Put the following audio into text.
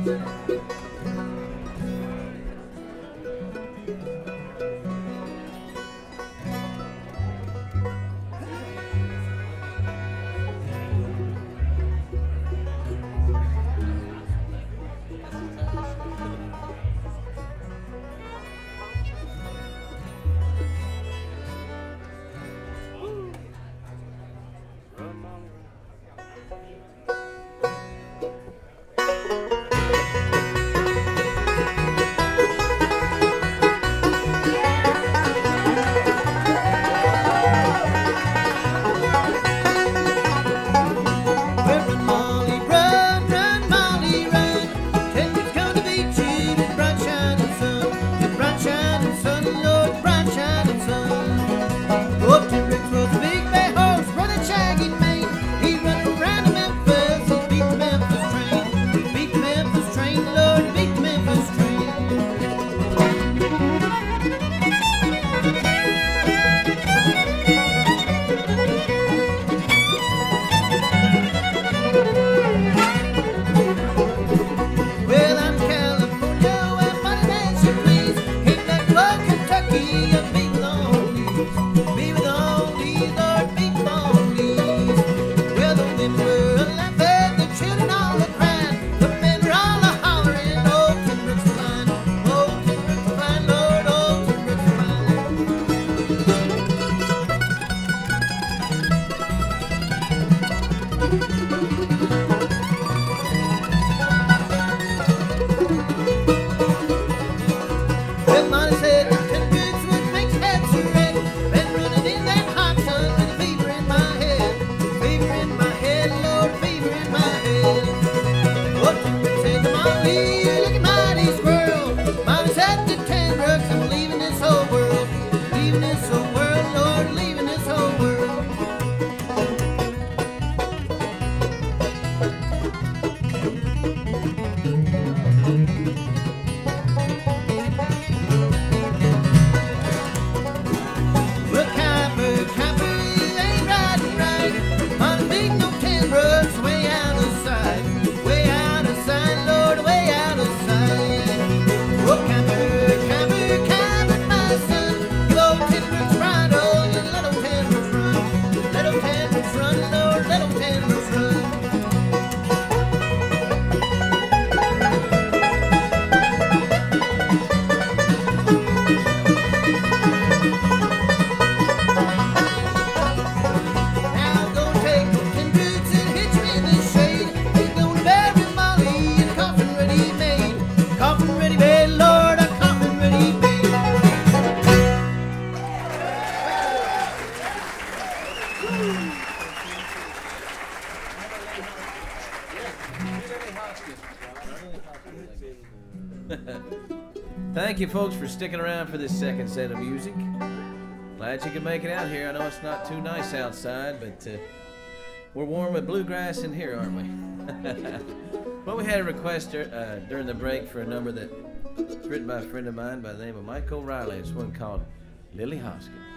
Thank you, folks, for sticking around for this second set of music. Glad you could make it out here. I know it's not too nice outside, but we're warm with bluegrass in here, aren't we? Well, we had a request during the break for a number that's written by a friend of mine by the name of Mike O'Reilly. It's one called Lily Hoskins.